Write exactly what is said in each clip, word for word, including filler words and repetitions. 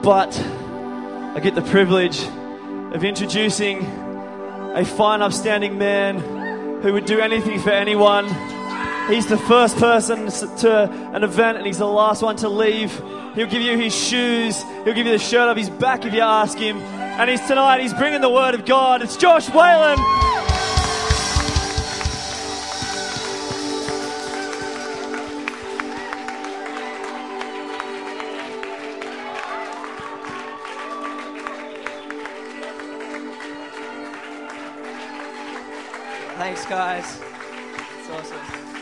But I get the privilege of introducing a fine, upstanding man who would do anything for anyone. He's the first person to an event and he's the last one to leave. He'll give you his shoes. He'll give you the shirt off his back if you ask him. And he's tonight, he's bringing the word of God. It's Josh Whalen. Thanks, guys. It's awesome.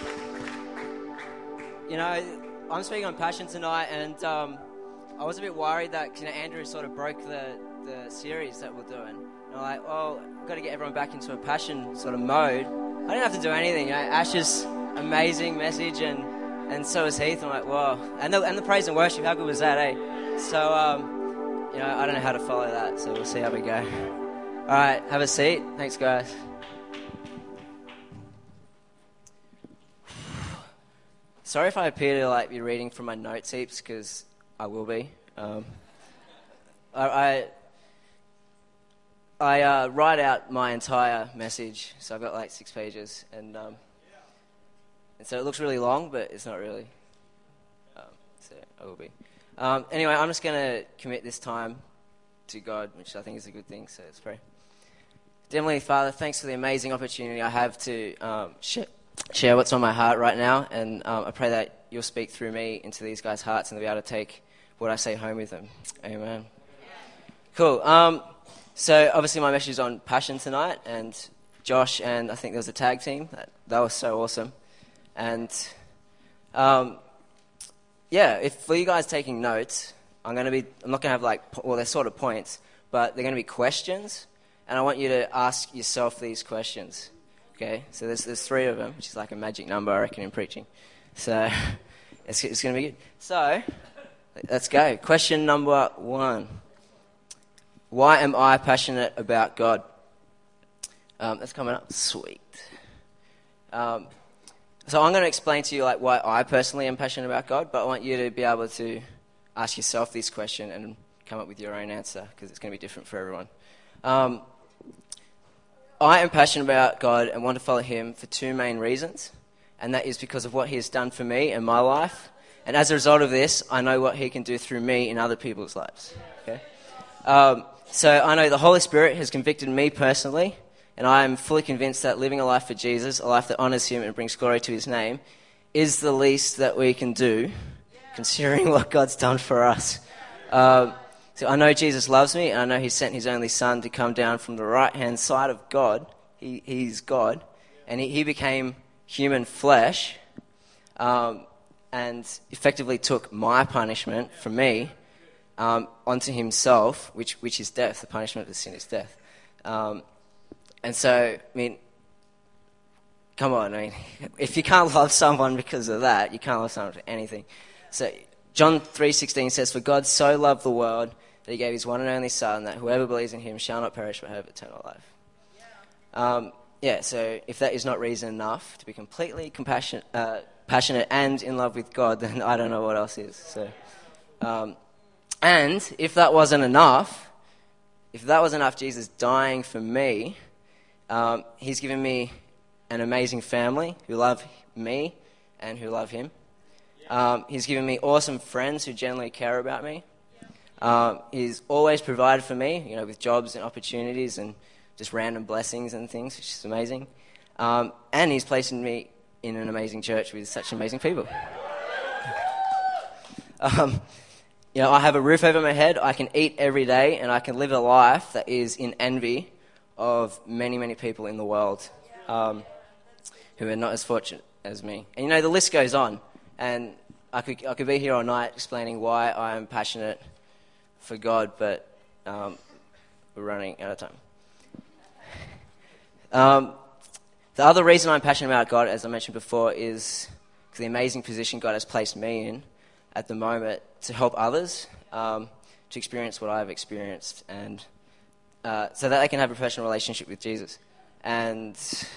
You know, I'm speaking on passion tonight, and um, I was a bit worried that you know Andrew sort of broke the, the series that we're doing. And I'm like, oh, I've got to get everyone back into a passion sort of mode. I didn't have to do anything. You know, Ash's amazing message, and, and so is Heath. I'm like, whoa. And the, and the praise and worship, how good was that, eh? So, um, you know, I don't know how to follow that, so we'll see how we go. All right, have a seat. Thanks, guys. Sorry if I appear to like be reading from my notes heaps, because I will be. Um, I I, I uh, write out my entire message, so I've got like six pages, and um, and so it looks really long, but it's not really. Um, so I will be. Um, anyway, I'm just going to commit this time to God, which I think is a good thing. So let's pray. Dear Heavenly Father, thanks for the amazing opportunity I have to um, share. share what's on my heart right now, and um, I pray that you'll speak through me into these guys' hearts and they'll be able to take what I say home with them. Amen. Cool. Um, so obviously my message is on passion tonight, and Josh and I think there was a tag team. That, that was so awesome. And um, yeah, if for you guys taking notes, I'm going to be, I'm not going to have like, well, they're sort of points, but they're going to be questions, and I want you to ask yourself these questions. Okay, so there's there's three of them, which is like a magic number, I reckon, in preaching. So it's, it's going to be good. So let's go. Question number one. Why am I passionate about God? Um, that's coming up. Sweet. Um, so I'm going to explain to you like why I personally am passionate about God, but I want you to be able to ask yourself this question and come up with your own answer, because it's going to be different for everyone. Um, I am passionate about God and want to follow him for two main reasons, and that is because of what he has done for me in my life, and as a result of this, I know what he can do through me in other people's lives. Okay? Um, so I know the Holy Spirit has convicted me personally, and I am fully convinced that living a life for Jesus, a life that honours him and brings glory to his name, is the least that we can do, considering what God's done for us. Um, So I know Jesus loves me, and I know he sent his only son to come down from the right-hand side of God. He, he's God. And he, he became human flesh um, and effectively took my punishment from me um, onto himself, which, which is death. The punishment of the sin is death. Um, and so, I mean, come on. I mean, if you can't love someone because of that, you can't love someone for anything. So John three sixteen says, "For God so loved the world that he gave his one and only Son, that whoever believes in him shall not perish but have eternal life." Um, yeah, so if that is not reason enough to be completely compassionate, uh, passionate and in love with God, then I don't know what else is. So, um, and if that wasn't enough, if that was enough, Jesus dying for me, um, he's given me an amazing family who love me and who love him. Um, he's given me awesome friends who genuinely care about me. Um, he's always provided for me, you know, with jobs and opportunities and just random blessings and things, which is amazing. Um, and he's placed me in an amazing church with such amazing people. um, you know, I have a roof over my head, I can eat every day, and I can live a life that is in envy of many, many people in the world um, who are not as fortunate as me. And, you know, the list goes on. And I could I could be here all night explaining why I am passionate for God, but um, we're running out of time. Um, the other reason I'm passionate about God, as I mentioned before, is the amazing position God has placed me in at the moment to help others um, to experience what I've experienced, and uh, so that they can have a personal relationship with Jesus. And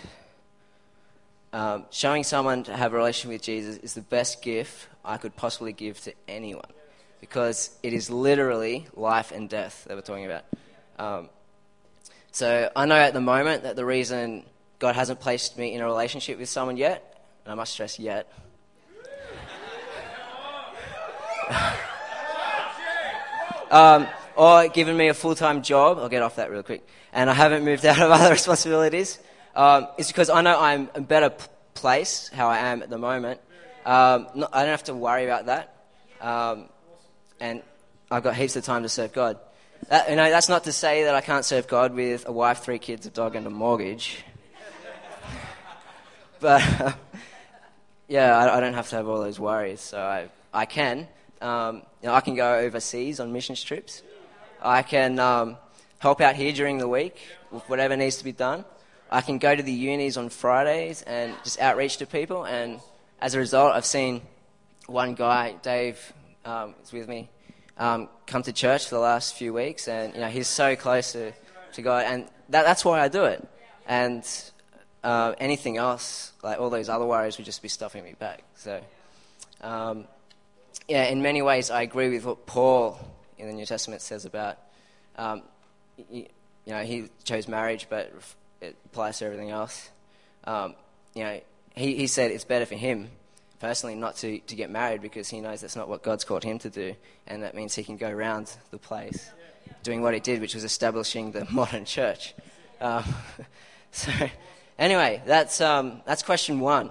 Um, showing someone to have a relationship with Jesus is the best gift I could possibly give to anyone, because it is literally life and death that we're talking about. Um, so I know at the moment that the reason God hasn't placed me in a relationship with someone yet, and I must stress yet, um, or given me a full-time job, I'll get off that real quick, and I haven't moved out of other responsibilities, um, it's because I know I'm in a better p- place, how I am at the moment. Um, not, I don't have to worry about that, um, and I've got heaps of time to serve God. That, you know, that's not to say that I can't serve God with a wife, three kids, a dog, and a mortgage. But, uh, yeah, I, I don't have to have all those worries, so I, I can. Um, you know, I can go overseas on missions trips. I can um, help out here during the week with whatever needs to be done. I can go to the unis on Fridays and just outreach to people, and as a result, I've seen one guy, Dave, um, is with me, um, come to church for the last few weeks, and you know he's so close to, to God, and that, that's why I do it. And uh, anything else, like all those other worries, would just be stuffing me back. So, um, yeah, in many ways, I agree with what Paul in the New Testament says about, um, you, you know, he chose marriage, but it applies to everything else. Um, you know, he, he said it's better for him personally not to, to get married because he knows that's not what God's called him to do, and that means he can go around the place doing what he did, which was establishing the modern church. Um, so anyway, that's um, that's question one.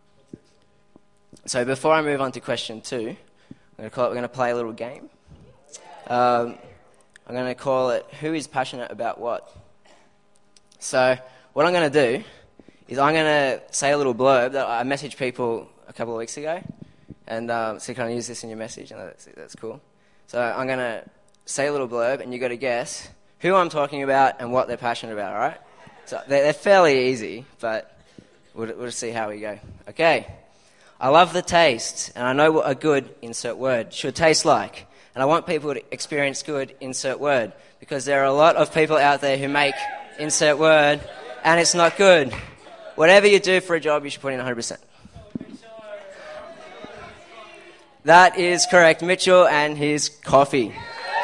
So before I move on to question two, I'm going to call it, we're going to play a little game. Um, I'm going to call it Who is Passionate About What? So what I'm going to do is I'm going to say a little blurb that I messaged people a couple of weeks ago, and um, so you can use this in your message, and that's, that's cool. So I'm going to say a little blurb, and you've got to guess who I'm talking about and what they're passionate about, all right? So they're, they're fairly easy, but we'll, we'll see how we go. Okay. I love the taste, and I know what a good, insert word, should taste like. And I want people to experience good, insert word, because there are a lot of people out there who make insert word, and it's not good. Whatever you do for a job, you should put in one hundred percent. That is correct. Mitchell and his coffee.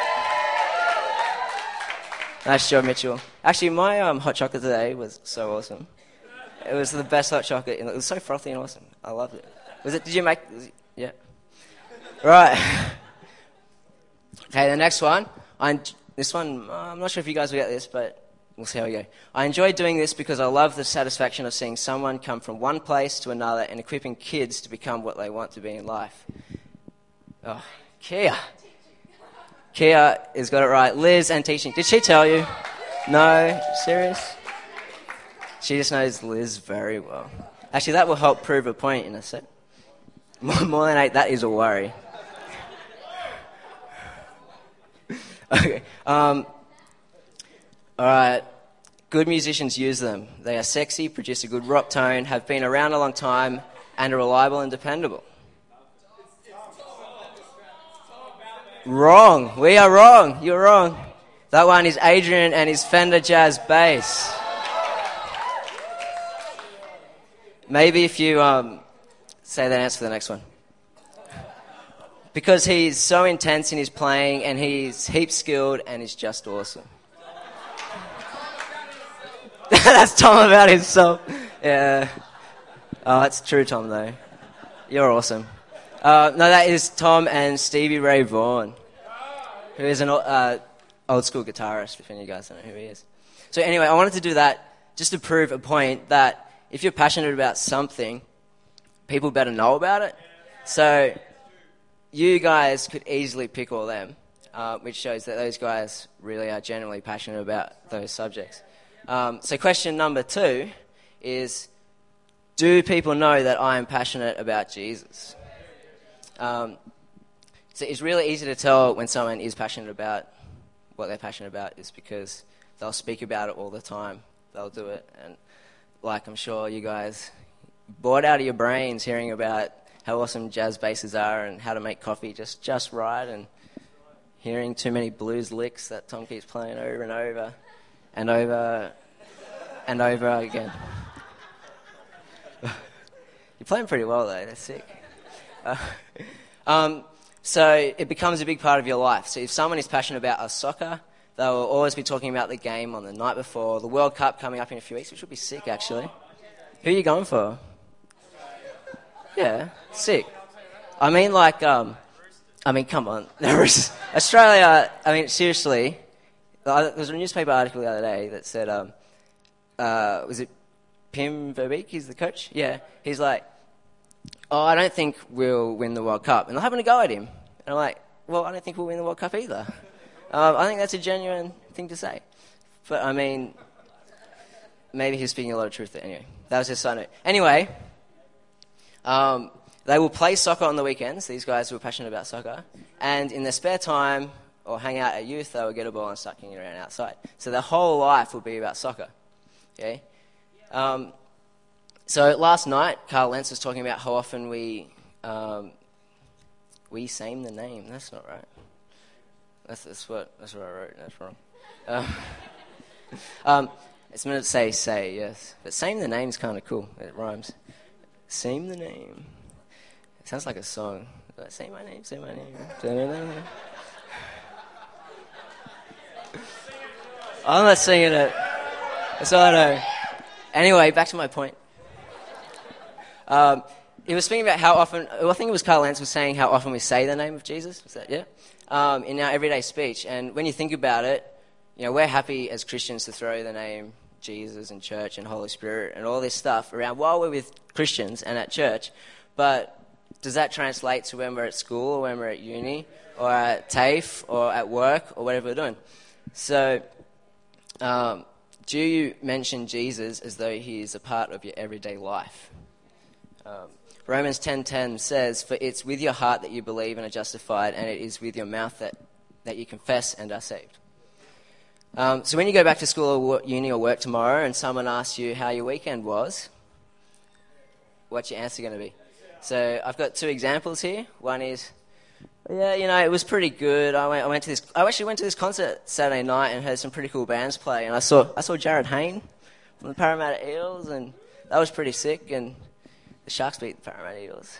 Nice job, Mitchell. Actually, my um, hot chocolate today was so awesome. It was the best hot chocolate. It was so frothy and awesome. I loved it. Was it? Did you make? It, yeah. Right. Okay, the next one. I, this one, uh, I'm not sure if you guys will get this, but we'll see how we go. I enjoy doing this because I love the satisfaction of seeing someone come from one place to another and equipping kids to become what they want to be in life. Oh, Kia. Kia has got it right. Liz and teaching. Did she tell you? No? Serious? She just knows Liz very well. Actually, that will help prove a point in a sec. More, more than eight, that is a worry. Okay. Um, all right. Good musicians use them. They are sexy, produce a good rock tone, have been around a long time, and are reliable and dependable. Wrong. We are wrong. You're wrong. That one is Adrian and his Fender Jazz bass. Maybe if you um, say that answer for the next one. Because he's so intense in his playing and he's heaps skilled and he's just awesome. That's Tom about himself. Yeah. Oh, that's true, Tom, though. You're awesome. Uh, no, that is Tom and Stevie Ray Vaughan, who is an uh, old school guitarist, if any of you guys don't know who he is. So anyway, I wanted to do that just to prove a point that if you're passionate about something, people better know about it. So you guys could easily pick all them, uh, which shows that those guys really are genuinely passionate about those subjects. Um, so question number two is, do people know that I am passionate about Jesus? Um, so it's really easy to tell when someone is passionate about what they're passionate about is because they'll speak about it all the time. They'll do it. And like I'm sure you guys bored out of your brains hearing about how awesome jazz basses are and how to make coffee just, just right and hearing too many blues licks that Tom keeps playing over and over and over and over again. You're playing pretty well, though. That's sick. Uh, um, So it becomes a big part of your life. So if someone is passionate about a soccer, they will always be talking about the game on the night before, the World Cup coming up in a few weeks, which will be sick, actually. Who are you going for? Yeah, sick. I mean, like, um, I mean, come on. Australia, I mean, seriously, there was a newspaper article the other day that said, um, uh, was it Pim Verbeek? He's the coach? Yeah. He's like, oh, I don't think we'll win the World Cup. And they're having a go at him. And I'm like, well, I don't think we'll win the World Cup either. Um, I think that's a genuine thing to say. But, I mean, maybe he's speaking a lot of truth there. Anyway, that was just a side note. Anyway, um, they will play soccer on the weekends, these guys who are passionate about soccer. And in their spare time or hang out at youth, they will get a ball and start kicking around outside. So their whole life will be about soccer. Okay? Um, so last night, Carl Lentz was talking about how often we um, we same the name. That's not right. That's, that's what that's what I wrote. That's wrong. Um, um, it's meant to say say yes, but same the name's kind of cool. It rhymes. Same the name. It sounds like a song. Like, say my name. Say my name. I'm not singing it. That's all I know. Anyway, back to my point. Um, he was speaking about how often, well, I think it was Carl Lentz was saying how often we say the name of Jesus. Was that, yeah? Um, in our everyday speech. And when you think about it, you know, we're happy as Christians to throw the name Jesus and church and Holy Spirit and all this stuff around while we're with Christians and at church. But does that translate to when we're at school or when we're at uni or at TAFE or at work or whatever we're doing? So, um, do you mention Jesus as though he is a part of your everyday life? Um, Romans ten ten says, for it's with your heart that you believe and are justified, and it is with your mouth that, that you confess and are saved. Um, so when you go back to school or work, uni or work tomorrow and someone asks you how your weekend was, what's your answer going to be? So I've got two examples here. One is, yeah, you know, it was pretty good. I went, I went to this. I actually went to this concert Saturday night and heard some pretty cool bands play. And I saw, I saw Jared Hayne from the Parramatta Eels, and that was pretty sick. And the Sharks beat the Parramatta Eels.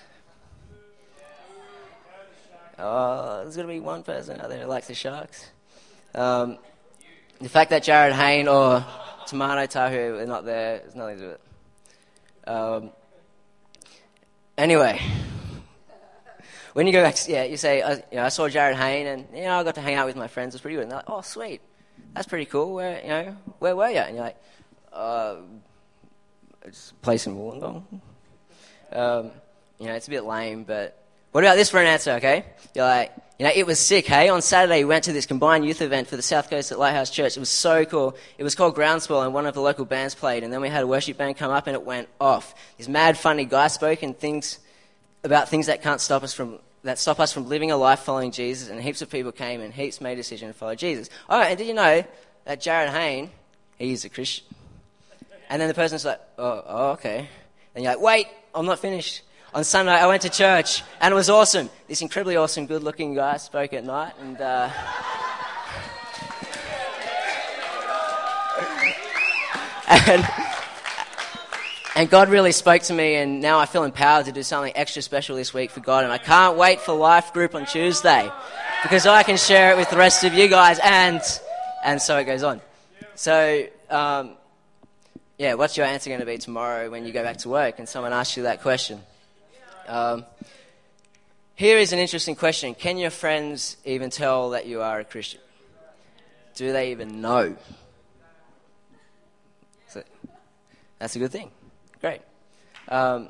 Oh, there's going to be one person out there who likes the Sharks. Um, the fact that Jared Hayne or Tomato Tahu are not there has nothing to do with it. Um, anyway. When you go back, yeah, you say, uh, you know, I saw Jared Hayne, and you know, I got to hang out with my friends. It was pretty good. And they're like, oh, sweet, that's pretty cool. Where, you know, where were you? And you're like, uh, it's a place in Wollongong. Um, you know, it's a bit lame, but what about this for an answer? Okay, you're like, you know, it was sick. Hey, on Saturday we went to this combined youth event for the South Coast at Lighthouse Church. It was so cool. It was called Groundswell, and one of the local bands played, and then we had a worship band come up, and it went off. This mad, funny guy spoke, and things. about things that can't stop us from that stop us from living a life following Jesus, and heaps of people came and heaps made a decision to follow Jesus. Oh, and did you know that Jared Hayne, he's a Christian? And then the person's like, oh, oh, okay. And you're like, wait, I'm not finished. On Sunday, I went to church, and it was awesome. This incredibly awesome, good-looking guy spoke at night, and uh, and. And God really spoke to me, and now I feel empowered to do something extra special this week for God. And I can't wait for Life Group on Tuesday, because I can share it with the rest of you guys, and and so it goes on. So, um, yeah, what's your answer going to be tomorrow when you go back to work and someone asks you that question? Um, here is an interesting question. Can your friends even tell that you are a Christian? Do they even know? So, that's a good thing. Great. Um,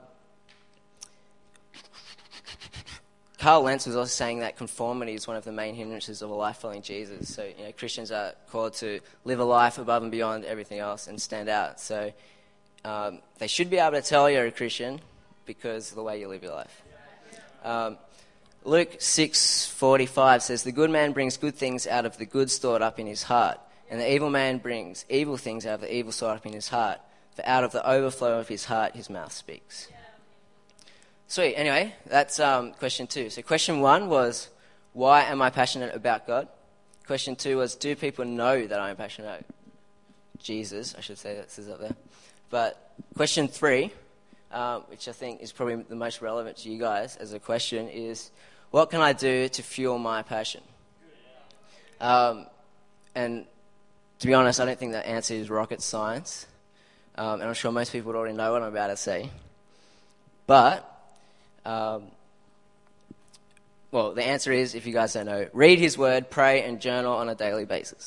Carl Lentz was also saying that conformity is one of the main hindrances of a life following Jesus. So, you know, Christians are called to live a life above and beyond everything else and stand out. So, um, they should be able to tell you're a Christian because of the way you live your life. Um, Luke six forty-five says, "The good man brings good things out of the good stored up in his heart, and the evil man brings evil things out of the evil stored up in his heart. For out of the overflow of his heart, his mouth speaks." Sweet. Anyway, that's um, question two. So question one was, why am I passionate about God? Question two was, do people know that I'm passionate about Jesus? I should say that says up there. But question three, um, which I think is probably the most relevant to you guys as a question, is what can I do to fuel my passion? Um, and to be honest, I don't think the answer is rocket science. Um, and I'm sure most people already know what I'm about to say. But, um, well, the answer is, if you guys don't know, read his word, pray, and journal on a daily basis.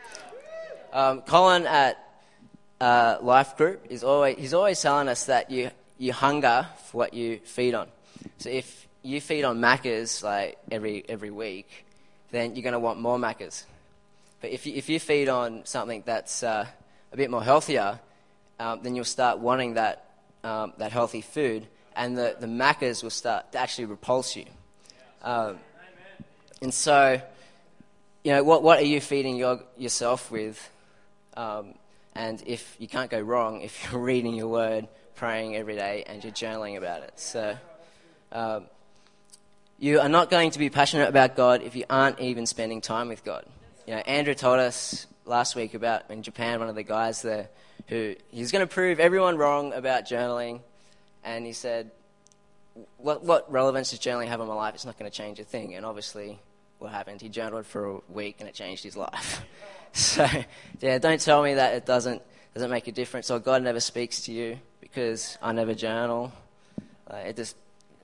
Um, Colin at uh, Life Group is always he's always telling us that you you hunger for what you feed on. So if you feed on Maccas like every every week, then you're going to want more Maccas. But if you, if you feed on something that's uh, a bit more healthier, um, then you'll start wanting that um, that healthy food, and the, the Maccas will start to actually repulse you. Um, and so, you know, what what are you feeding your, yourself with? Um, and if you can't go wrong if you're reading your word, praying every day, and you're journaling about it. So, um, you are not going to be passionate about God if you aren't even spending time with God. You know, Andrew told us last week about in Japan, one of the guys there, who he's going to prove everyone wrong about journaling, and he said, what what relevance does journaling have on my life? It's not going to change a thing. And obviously, what happened? He journaled for a week, and it changed his life. So, yeah, don't tell me that it doesn't doesn't make a difference, or God never speaks to you because I never journal. Uh, it just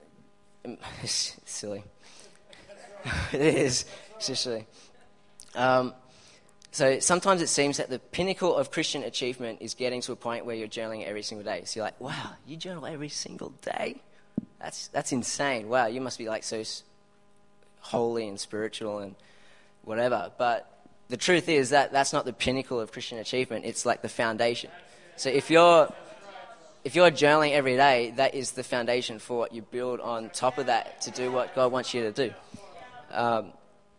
it's silly. It is. It's just silly. Um, so sometimes it seems that the pinnacle of Christian achievement is getting to a point where you're journaling every single day. So you're like, wow, you journal every single day? That's that's insane. Wow, you must be like so holy and spiritual and whatever. But the truth is that that's not the pinnacle of Christian achievement. It's like the foundation. So if you're if you're journaling every day, that is the foundation for what you build on top of that to do what God wants you to do. Um,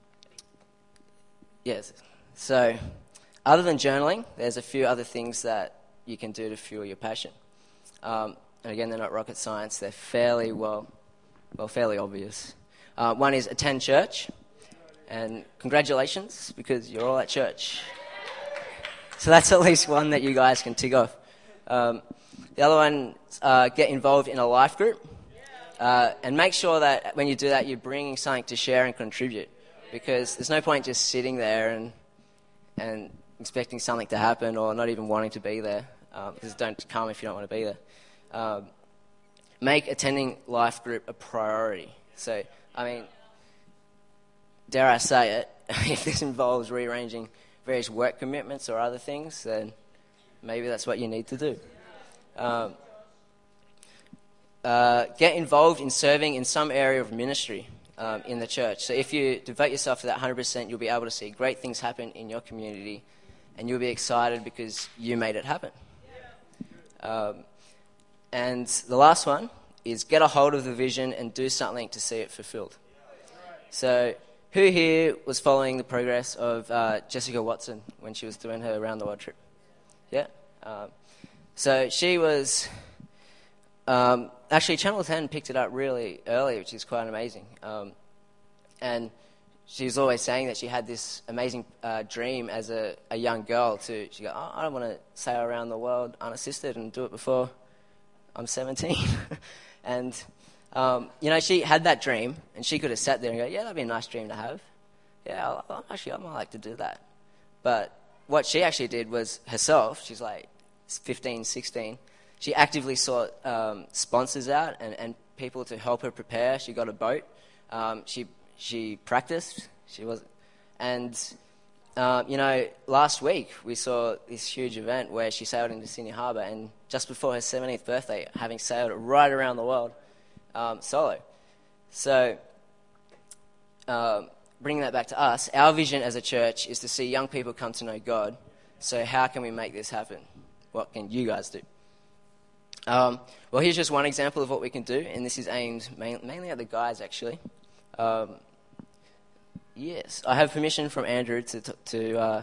yes. So other than journaling, there's a few other things that you can do to fuel your passion. Um, and again, they're not rocket science. They're fairly well, well, fairly obvious. Uh, one is attend church. And congratulations, because you're all at church. So that's at least one that you guys can tick off. Um, the other one, uh, get involved in a life group. Uh, and make sure that when you do that, you're bringing something to share and contribute. Because there's no point just sitting there and and expecting something to happen or not even wanting to be there. Um, because don't come if you don't want to be there. Um, make attending life group a priority. So, I mean, dare I say it, if this involves rearranging various work commitments or other things, then maybe that's what you need to do. Um, uh, get involved in serving in some area of ministry um, in the church. So if you devote yourself to that one hundred percent, you'll be able to see great things happen in your community, and you'll be excited because you made it happen. Um, and the last one is get a hold of the vision and do something to see it fulfilled. So who here was following the progress of uh, Jessica Watson when she was doing her around the world trip? Yeah? Um, so she was... Um, actually, Channel ten picked it up really early, which is quite amazing. Um, and she was always saying that she had this amazing uh, dream as a, a young girl to... She go, oh, I don't want to sail around the world unassisted and do it before I'm seventeen. and... Um, you know, she had that dream, and she could have sat there and go, yeah, that'd be a nice dream to have. Yeah, I'll, I'll, actually, I might like to do that. But what she actually did was herself, she's like fifteen, sixteen, she actively sought um, sponsors out and, and people to help her prepare. She got a boat. Um, she she practiced. She was, and, um, you know, last week we saw this huge event where she sailed into Sydney Harbour, and just before her seventeenth birthday, having sailed right around the world, Um, solo. So, um, bringing that back to us, our vision as a church is to see young people come to know God. So how can we make this happen? What can you guys do? Um, well, here's just one example of what we can do, and this is aimed main, mainly at the guys, actually. Um, yes, I have permission from Andrew to to uh,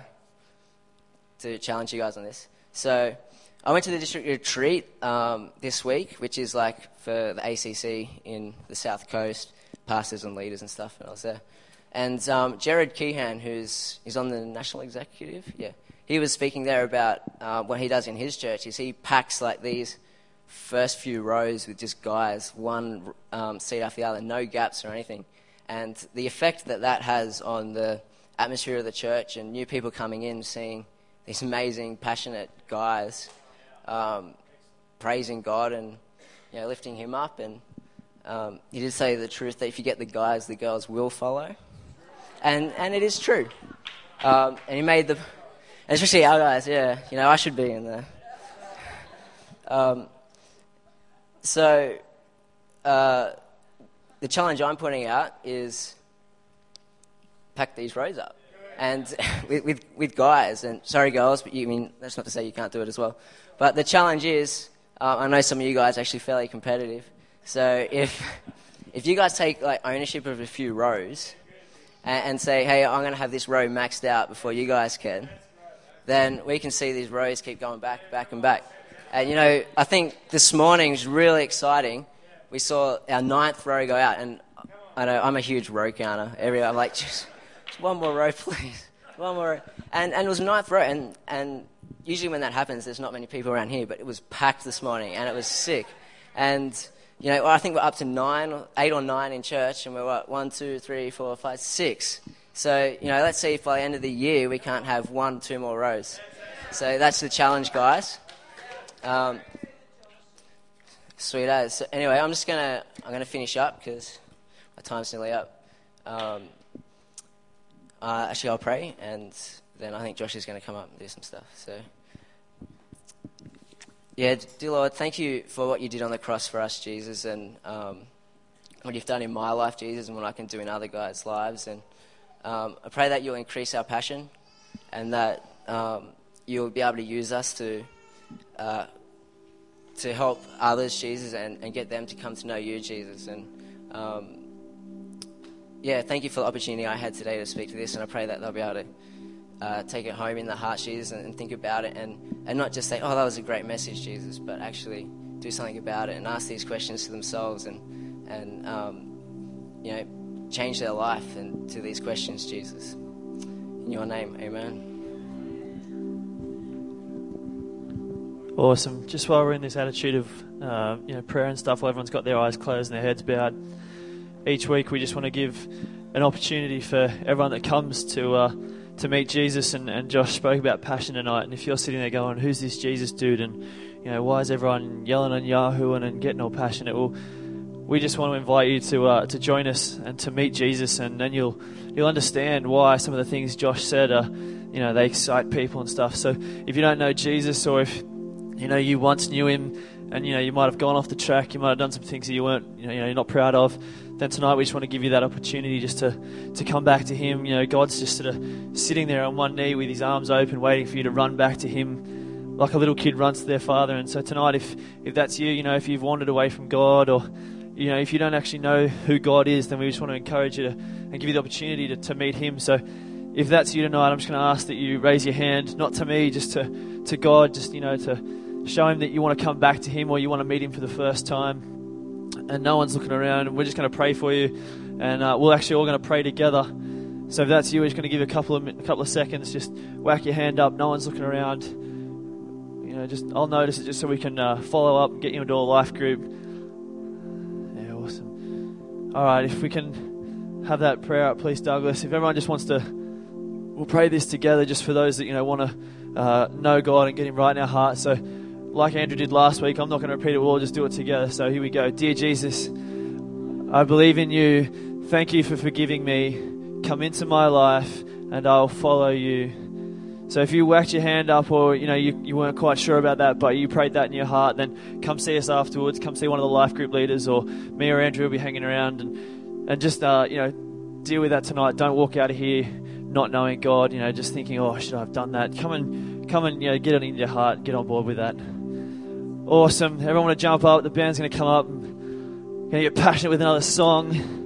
to challenge you guys on this. So, I went to the district retreat um, this week, which is like for the A C C in the South Coast, pastors and leaders and stuff, and I was there. And um, Jared Keehan, who's he's on the national executive, yeah, he was speaking there about uh, what he does in his church. Is he packs like these first few rows with just guys, one um, seat after the other, no gaps or anything. And the effect that that has on the atmosphere of the church and new people coming in, seeing these amazing, passionate guys um, praising God and, you know, lifting him up. And um, he did say the truth that if you get the guys, the girls will follow. And and it is true. Um, and he made the, especially our guys, yeah, you know, I should be in there. Um, so uh, the challenge I'm putting out is pack these rows up. And with, with with guys, and sorry girls, but you I mean that's not to say you can't do it as well. But the challenge is, uh, I know some of you guys are actually fairly competitive. So if if you guys take like ownership of a few rows and, and say, hey, I'm going to have this row maxed out before you guys can, then we can see these rows keep going back, back, and back. And you know, I think this morning is really exciting. We saw our ninth row go out, and I know I'm a huge row counter. Every I'm like just. One more row, please. One more row. And, and it was ninth row, and, and usually when that happens, there's not many people around here, but it was packed this morning, and it was sick. And, you know, I think we're up to nine, or eight or nine in church, and we're what, one, two, three, four, five, six. So, you know, let's see if by the end of the year we can't have one, two more rows. So that's the challenge, guys. Um, sweet as. So anyway, I'm just gonna I'm gonna finish up because my time's nearly up. Um, Uh, actually, I'll pray, and then I think Josh is going to come up and do some stuff. So, yeah, dear Lord, thank you for what you did on the cross for us, Jesus, and um, what you've done in my life, Jesus, and what I can do in other guys' lives. And um, I pray that you'll increase our passion, and that um, you'll be able to use us to uh, to help others, Jesus, and, and get them to come to know you, Jesus. And um, Yeah, thank you for the opportunity I had today to speak to this, and I pray that they'll be able to uh, take it home in their hearts, Jesus, and, and think about it, and, and not just say, oh, that was a great message, Jesus, but actually do something about it and ask these questions to themselves and, and um, you know, change their life and to these questions, Jesus. In your name, amen. Awesome. Just while we're in this attitude of uh, you know, prayer and stuff, while everyone's got their eyes closed and their heads bowed, each week we just want to give an opportunity for everyone that comes to uh, to meet Jesus, and, and Josh spoke about passion tonight, and if you're sitting there going, who's this Jesus dude, and you know, why is everyone yelling and yahooing and getting all passionate? Well, we just want to invite you to uh, to join us and to meet Jesus, and then you'll you'll understand why some of the things Josh said are, you know, they excite people and stuff. So if you don't know Jesus, or if you know you once knew him, and you know you might have gone off the track, you might have done some things that you weren't, you know, you're not proud of, then tonight we just want to give you that opportunity just to, to come back to him. You know, God's just sort of sitting there on one knee with his arms open, waiting for you to run back to him like a little kid runs to their father. And so tonight, if, if that's you, you know, if you've wandered away from God, or, you know, if you don't actually know who God is, then we just want to encourage you to and give you the opportunity to, to meet him. So if that's you tonight, I'm just going to ask that you raise your hand, not to me, just to, to God, just, you know, to show him that you want to come back to him, or you want to meet him for the first time. And no one's looking around, and we're just going to pray for you, and uh, we're actually all going to pray together. So if that's you, we're just going to give you a couple of a couple of seconds. Just whack your hand up. No one's looking around. You know, just I'll notice it just so we can uh, follow up and get you into a life group. Yeah, awesome. All right, if we can have that prayer up, please, Douglas. If everyone just wants to, we'll pray this together, just for those that you know want to uh, know God and get Him right in our hearts. So, like Andrew did last week, I'm not going to repeat it. We'll all just do it together. So here we go. Dear Jesus, I believe in you. Thank you for forgiving me. Come into my life, and I'll follow you. So if you whacked your hand up, or you know you, you weren't quite sure about that, but you prayed that in your heart, then come see us afterwards. Come see one of the life group leaders, or me or Andrew will be hanging around, and and just uh, you know deal with that tonight. Don't walk out of here not knowing God. You know, just thinking, oh, should I have done that? Come and come and you know get it in your heart. Get on board with that. Awesome. Everyone want to jump up. The band's going to come up and going to get passionate with another song.